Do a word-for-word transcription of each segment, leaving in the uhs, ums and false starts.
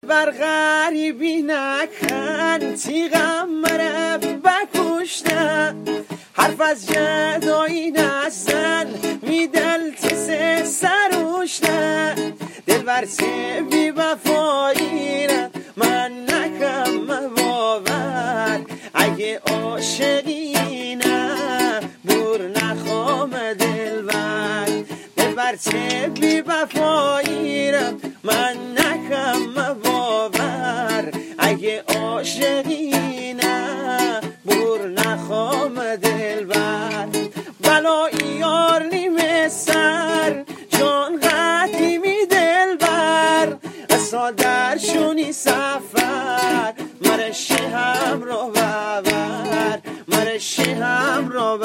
بر غریبی نکن تیغم مره بکشته حرف از جدایی نزن می دل تیسه سروشته دل برسه بی وفایی نه من نکم باور اگه عاشقی نه بور نخوام دل بر دل برسه بی وفایی نه من نکم باور اگه عاشقی نه بور نخوام دل بر بلایی یار نیمه سر جان قطعی می دل بر اصلا در شونی سفر مرشی هم رو ببر مرشی هم رو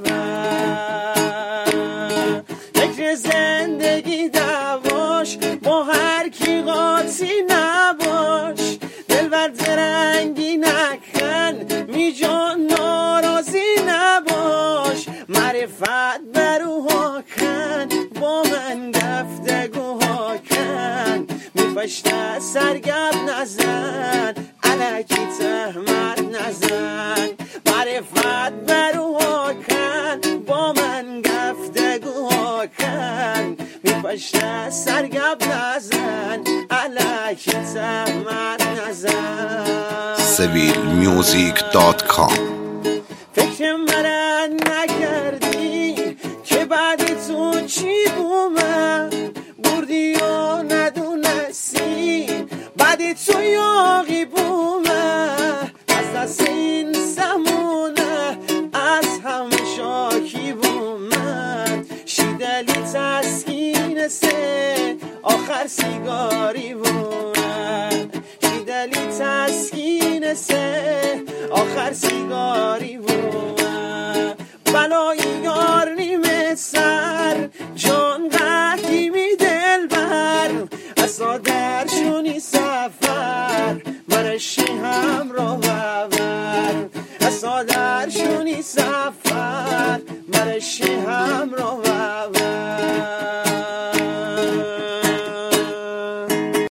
ببر فکر زندگی دواش با هر کی قاطی نباش دل بر درنگی نکن می جان ناراضی نباش معرفت بروها کن با من گفتگوها کن میفشته سرگب نزن علکی تهمت نزن معرفت بروها کن با من گفتگوها کن میفشته سرگب نزن علکی تهمت نزن سبیل میوزیک دات کام. فکر من نکردی که بعد تو چی بومه بردی و ندونستی بعد تو یاقی بومه از دست این زمونه از همه شاکی بومد شیدلی تسکین سه آخر سیگاری بومد شیدلی تسکین سه آخر سیگاری بومد بلایی یار نیمه سر جان قطعی می دل بر اصلا در شونی سفر مرشی هم رو ببر اصلا در شونی سفر مرشی هم رو